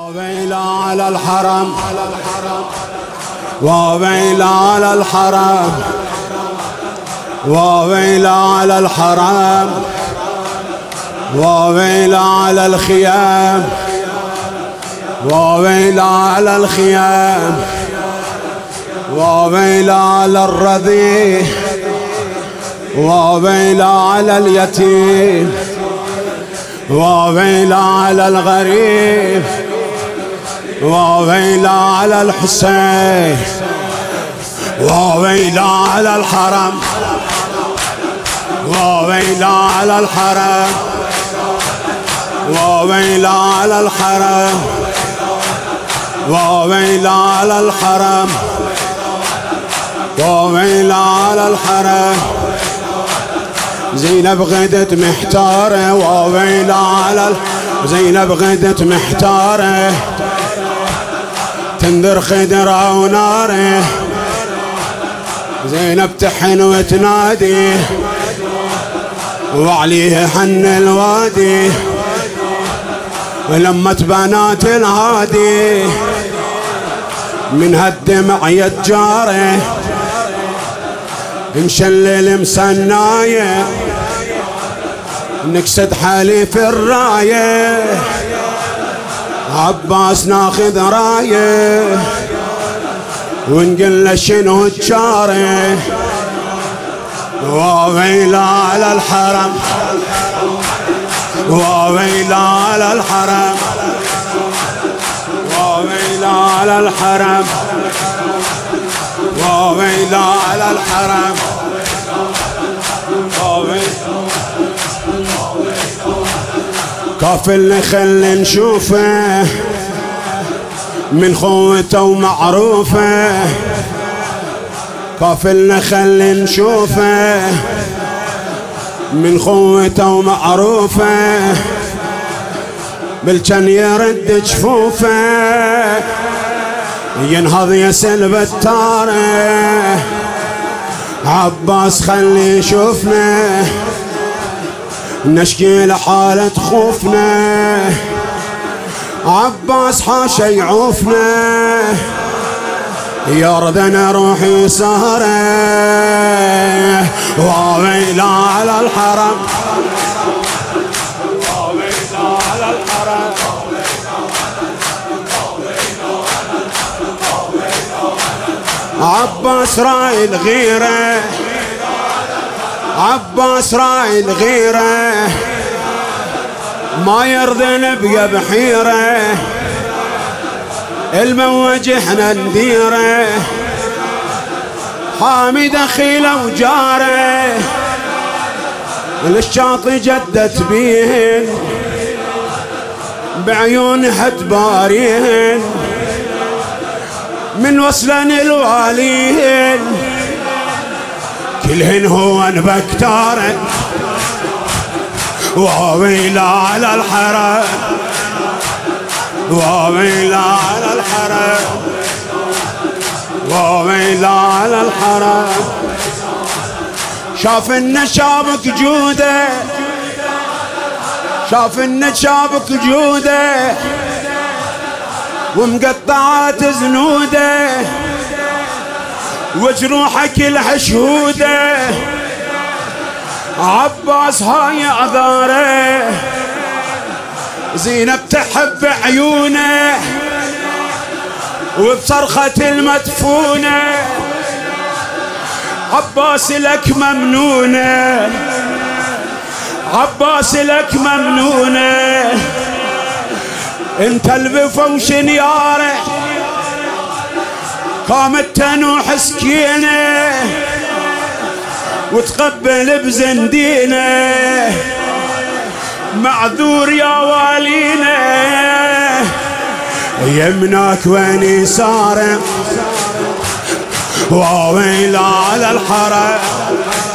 وويل على الحرم وويل على الحرم وويل على الحرم وويل على الخيام وويل على الخيام وويل على الرضيع وويل على اليتيم وويل على الغريب وويل على الحسين وويل على الحرم وويل على الحرم وويل على الحرم وويل على الحرم وويل على الحرم. زينب غدت محتارة وويل على زينب غدت محتارة تنذر خدرة وناره زينب تحن وتنادي وعليه حن الوادي ولمة بنات الهادي من هالدمع يتجاره مشلل مسنايه نكسد حليف الرايه عباس ناخذ رايه ونقل له شنو تشاره وويل على الحرم وويل على الحرم وويل على الحرم وويل على الحرم كافل خل نشوفه من خوته ومعروفه كافل خل نشوفه من خوته ومعروفه بالجن يرد جفوفه ينهض يسلب التاره عباس خلي يشوفنا نشكي لحالة خوفنا عباس حاشا يعوفنا يرضنا روحي سهره وويل على الحرم وويل على الحرم عباس راعي الغيرة عباس راعي الغيرة ما يرضى بيا بحيرة الموج احنا نديره حامي دخيله وجاره للشاطئ جدت بيهن بعيون حتباريهن من وصلن الواليهن كلهن هو بكتاره وويل على الحرم وويل على الحرم وويل على الحرم. شاف النشابك جوده شاف النشابك جوده ومقطعات زنوده وجروحك الحشوده عباس هاي اعذاره زينب تحب عيونه وبصرخة المدفونه عباس لك ممنونه عباس لك ممنونه انت البفوش نياره قامت تنوح سكينه وتقبل بزندينه معذور يا والينا يمناك وين يساره وويل على الحرم